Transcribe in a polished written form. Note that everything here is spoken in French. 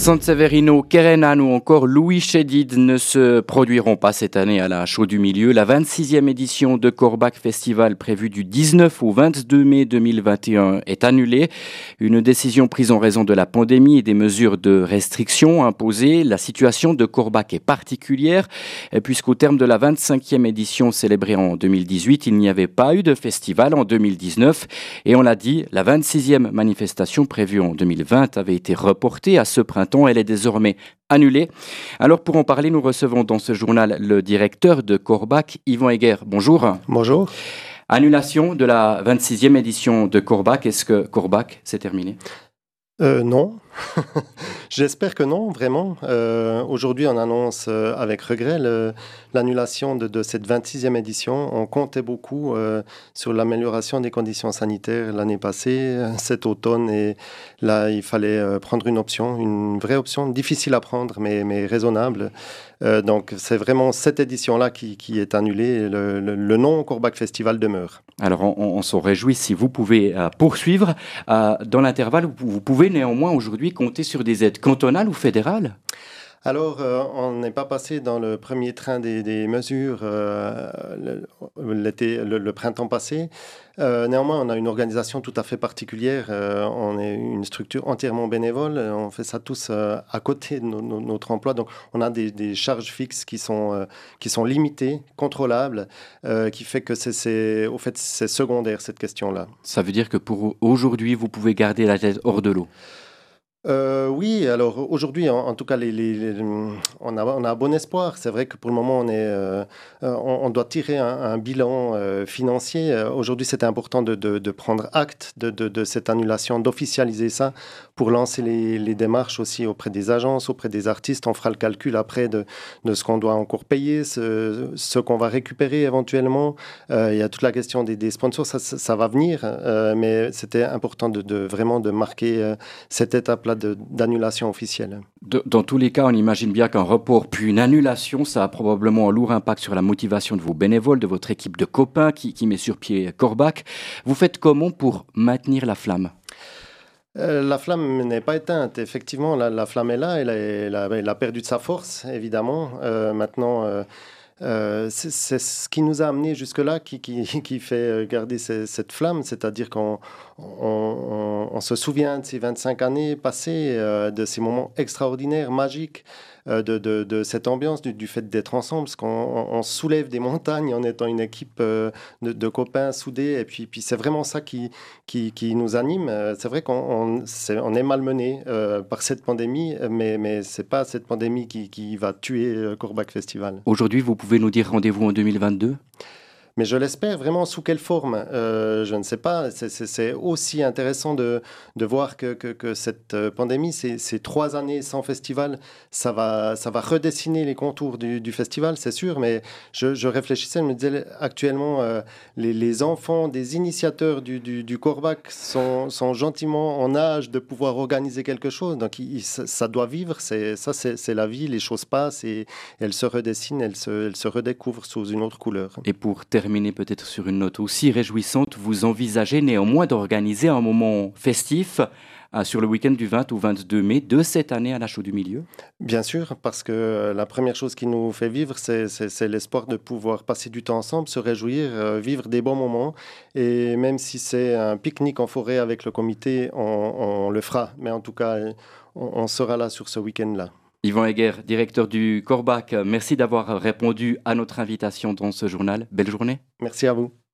San Severino, Kerenan ou encore Louis Chédid ne se produiront pas cette année à la Chaux du Milieu. La 26e édition de Korbach Festival prévue du 19 au 22 mai 2021 est annulée. Une décision prise en raison de la pandémie et des mesures de restriction imposées. La situation de Korbach est particulière puisqu'au terme de la 25e édition célébrée en 2018, il n'y avait pas eu de festival en 2019. Et on l'a dit, la 26e manifestation prévue en 2020 avait été reportée à ce printemps. Elle est désormais annulée. Alors pour en parler, nous recevons dans ce journal le directeur de Korbach, Yvan Heger. Bonjour. Bonjour. Annulation de la 26e édition de Korbach. Est-ce que Korbach s'est terminé ? Non. J'espère que non, vraiment. Aujourd'hui, on annonce avec regret l'annulation de cette 26e édition. On comptait beaucoup sur l'amélioration des conditions sanitaires l'année passée, cet automne. Et là, il fallait prendre une option, une vraie option, difficile à prendre, mais raisonnable. Donc, c'est vraiment cette édition-là qui est annulée. Le nom Korbach Festival demeure. Alors, on s'en réjouit si vous pouvez poursuivre. Dans l'intervalle, vous pouvez néanmoins aujourd'hui compter sur des aides cantonales ou fédérales ? Alors, on n'est pas passé dans le premier train des mesures le printemps passé. Néanmoins, on a une organisation tout à fait particulière. On est une structure entièrement bénévole. On fait ça tous à côté de notre emploi. Donc, on a des charges fixes qui sont limitées, contrôlables, qui fait que c'est secondaire, cette question-là. Ça veut dire que pour aujourd'hui, vous pouvez garder la tête hors de l'eau ? Oui, alors aujourd'hui, en tout cas, on a bon espoir. C'est vrai que pour le moment, on doit tirer un bilan financier. Aujourd'hui, c'était important de prendre acte de cette annulation, d'officialiser ça pour lancer les démarches aussi auprès des agences, auprès des artistes. On fera le calcul après de ce qu'on doit encore payer, ce qu'on va récupérer éventuellement. Il y a toute la question des sponsors, ça va venir, mais c'était important vraiment de marquer cette étape-là d'annulation officielle. Dans tous les cas, on imagine bien qu'un report puis une annulation, ça a probablement un lourd impact sur la motivation de vos bénévoles, de votre équipe de copains qui met sur pied Korbach. Vous faites comment pour maintenir la flamme ? La flamme n'est pas éteinte. Effectivement, la flamme est là. Elle a perdu de sa force, évidemment. Maintenant, c'est ce qui nous a amené jusque-là qui fait garder cette flamme. C'est-à-dire qu'on se souvient de ces 25 années passées, de ces moments extraordinaires, magiques, de cette ambiance, du fait d'être ensemble, parce qu'on soulève des montagnes en étant une équipe de copains soudés, et puis c'est vraiment ça qui nous anime. C'est vrai qu'on est malmené par cette pandémie, mais c'est pas cette pandémie qui va tuer Korbach Festival. Aujourd'hui, vous pouvez nous dire rendez-vous en 2022 ? Mais je l'espère vraiment. Sous quelle forme je ne sais pas. C'est aussi intéressant de voir que cette pandémie, ces 3 années sans festival, ça va redessiner les contours du festival, c'est sûr. Mais je réfléchissais, je me disais actuellement, les enfants des initiateurs du Korbach sont gentiment en âge de pouvoir organiser quelque chose. Donc ça doit vivre. C'est la vie. Les choses passent et elles se redessinent, elles se redécouvrent sous une autre couleur. Et pour terminer peut-être sur une note aussi réjouissante, vous envisagez néanmoins d'organiser un moment festif sur le week-end du 20 au 22 mai de cette année à la Chaux du Milieu ? Bien sûr, parce que la première chose qui nous fait vivre, c'est l'espoir de pouvoir passer du temps ensemble, se réjouir, vivre des bons moments. Et même si c'est un pique-nique en forêt avec le comité, on le fera. Mais en tout cas, on sera là sur ce week-end-là. Yvan Heger, directeur du Korbach, merci d'avoir répondu à notre invitation dans ce journal. Belle journée. Merci à vous.